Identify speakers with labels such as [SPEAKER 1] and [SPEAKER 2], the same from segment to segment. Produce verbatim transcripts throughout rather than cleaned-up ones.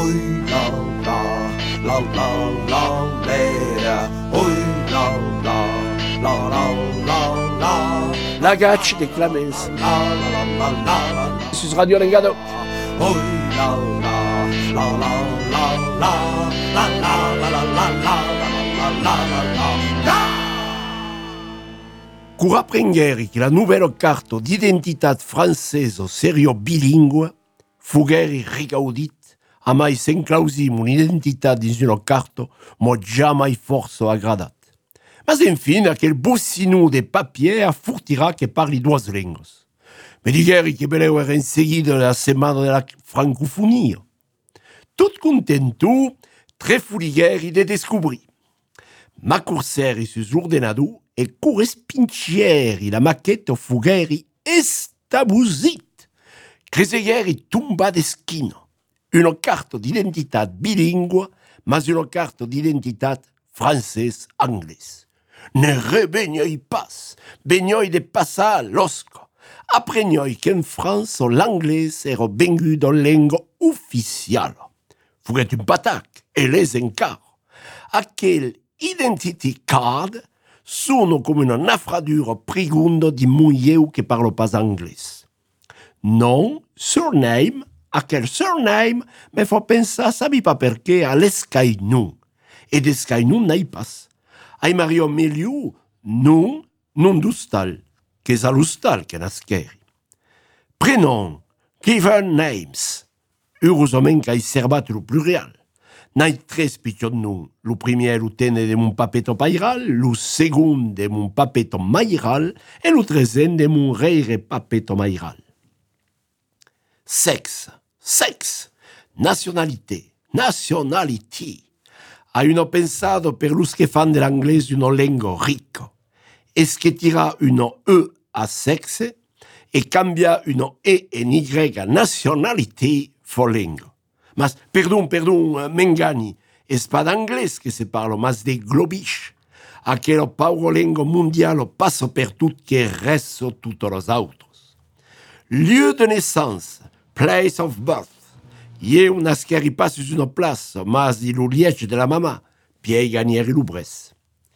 [SPEAKER 1] Oi la la, la la la la, oi la la, la la la la.
[SPEAKER 2] La Gacci de Clemens,
[SPEAKER 1] la la la la la.
[SPEAKER 2] Su Radio Lengado.
[SPEAKER 1] Oi la la, la la la la, la la la la la la la la la.
[SPEAKER 2] Cura prengeri che la nuova carta d'identità francese serio bilingue fugheri rigaudit a mai s'enclausim un'identità dins una carta mo jamais forse agradat. Mas infine aquel boccinou de papier furtira che parli duas lengues. Me digueri che beleu era in seguida la setmana della francofonia. Tot contento, tre fuligeri de descobrir. Ma curseri sus l'ordenador e correspintieri la maquette fugheri estabusit. Creseieri tumba d'eschina. Una carta d'identità bilingue, mas una carta d'identità francès-anglais. Ne rebegnoi pas, begnoi de passar l'osco. Appregnoi qu'en France l'anglais era vengu dans lengua ufficiale. Fuguet un patac, e les encara. Aquel identity card sono come una nafradura prigunda di muglieu che parlo pas anglais. Non, surname, aquel surname me fa pensar, sabi pas perché, a l'escaignou. E d'escaignou n'ai pas. Ai Mario Meliu, non, non d'ustal, che sa l'ustal che nasqueri. Prenom, given names. Heureusement qu'ai serbat lo plurial. N'ai tres pitjot non. Lo primer lo tene de mon papeto pairal, lo segon de mon papeto mairal, e lo trezen de mon reire papeto mairal. Sexe, sexe, nationalité, nationality. Hai uno pensato per los che fan dell'inglese una lingua ricca. Es che tira uno E a sexe e cambia uno E en Y a nationalité for lingua. Mas, perdon, perdon, m'engani, es pas d'anglais che se parlo, mas de globish. Aquella pauro lingua mondiale passo per tout che resto tutti los autres. Lieu de naissance, place of birth. Eu nasqueri pas sus una place, mas di lo liege de la mama, piei ganieri l'ubres.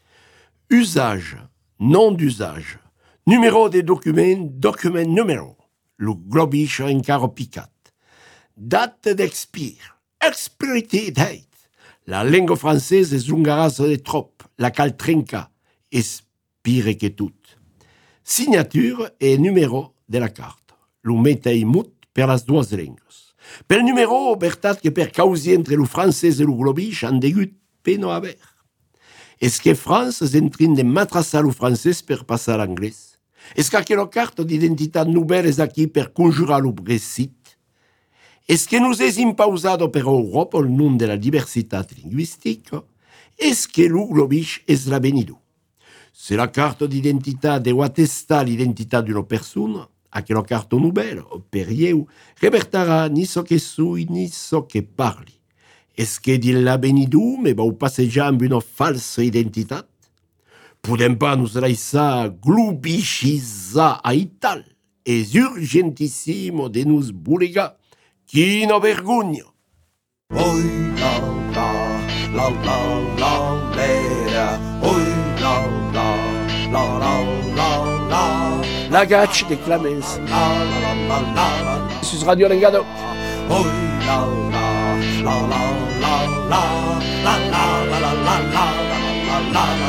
[SPEAKER 2] Usage, nom d'usage. Numéro des documents, document numéro. Lo globish encara picat. Date d'expire, expiry date. La lingua française es un garazo de trop, la cal trenca, expire que tout. Signature et numéro de la carte. Lo metei mut per las duas lengues. Per numéro, bertat que per causi entre lo francès e lo globish han degut peno haver. Es que France es entrin de matrassar lo francès per passar l'anglès. Es que aquella carte d'identitat nouvelle es aquí per conjurar lo Brexit. Es que nous es impausado per Europa el nom de la diversitat linguistica. Es que lo globish es la venido. Se la carte d'identitat deu attestar l'identitat d'una persona, aquella carte nouvelle, per ieu, revertarà ni so que sui ni so que parli. Es que di la venido me vau passejar amb una falsa identitat? Podem pas nos laissar globishizar a Ital. Es urgentissimo de nos bulegar. Quina vergogna!
[SPEAKER 1] Oi la la, la la la la, oi la la, la la la la.
[SPEAKER 2] La Gacci de Clemens,
[SPEAKER 1] la la la la la.
[SPEAKER 2] Su Radio Lengado.
[SPEAKER 1] Oi la la, la la la la, la la la la la la la la la.